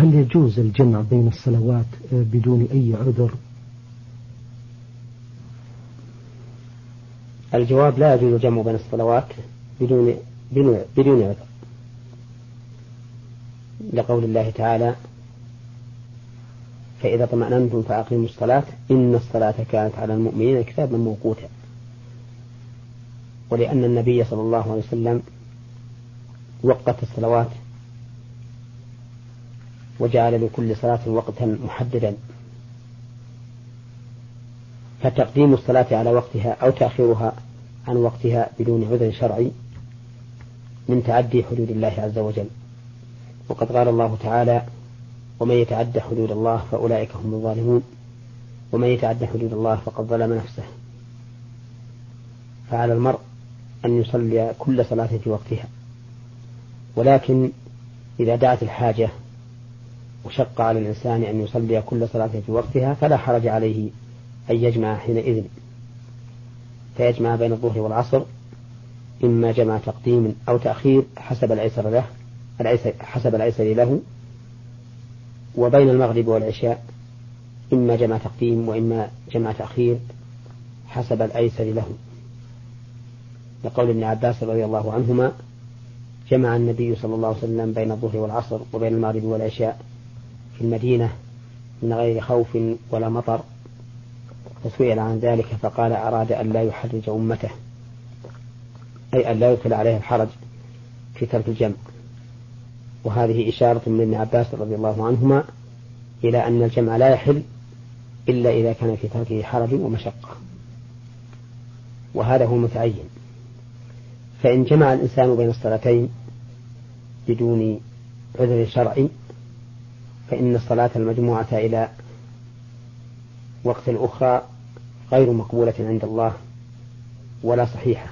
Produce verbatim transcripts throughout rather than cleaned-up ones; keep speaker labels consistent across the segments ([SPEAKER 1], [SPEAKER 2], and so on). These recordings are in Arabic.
[SPEAKER 1] هل يجوز الجمع بين الصلوات بدون أي عذر؟
[SPEAKER 2] الجواب: لا يجوز الجمع بين الصلوات بدون بدون عذر، لقول الله تعالى: فإذا طمأننتم فأقيموا الصلاة إن الصلاة كانت على المؤمنين كتابا موقوتا. ولأن النبي صلى الله عليه وسلم وقت الصلوات وجعل لكل صلاة وقتا محددا، فتقديم الصلاة على وقتها أو تأخيرها عن وقتها بدون عذر شرعي من تعدي حدود الله عز وجل. وقد قال الله تعالى: ومن يتعد حدود الله فأولئك هم الظالمون، ومن يتعد حدود الله فقد ظلم نفسه. فعلى المرء أن يصلي كل صلاة في وقتها، ولكن إذا دعت الحاجة وشق على الإنسان أن يصلي كل صلاة في وقتها فلا حرج عليه أن يجمع حينئذ، فيجمع بين الظهر والعصر، إما جمع تقديم أو تأخير حسب الأيسر له حسب الأيسر له، وبين المغرب والعشاء إما جمع تقديم وإما جمع تأخير حسب الأيسر له، لقول ابن عباس رضي الله عنهما: جمع النبي صلى الله عليه وسلم بين الظهر والعصر وبين المغرب والعشاء في المدينة من غير خوف ولا مطر، فسئل عن ذلك فقال: أراد أن لا يحرج أمته، أي أن لا يدخل عليه الحرج في ترك الجمع. وهذه إشارة من ابن عباس رضي الله عنهما إلى أن الجمع لا يحل إلا إذا كان في تركه حرج ومشقة، وهذا هو متعين. فإن جمع الإنسان بين الصلاتين بدون عذر شرعي فإن الصلاة المجموعة إلى وقت أخرى غير مقبولة عند الله ولا صحيحة،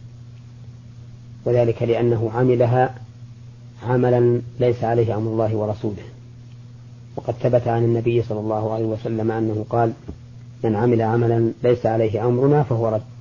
[SPEAKER 2] وذلك لأنه عملها عملا ليس عليه أمر الله ورسوله. وقد ثبت عن النبي صلى الله عليه وسلم أنه قال: من عمل عملا ليس عليه أمرنا فهو رد.